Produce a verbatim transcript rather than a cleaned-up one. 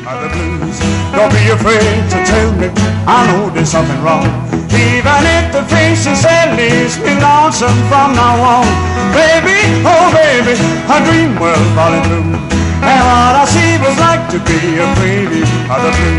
of the blues. Don't be afraid to tell me, I know there's something wrong. Even if the face you said leaves me lonesome from now on. Baby, oh baby, a dream world falling through. And what I see was like to be a preview of the blues.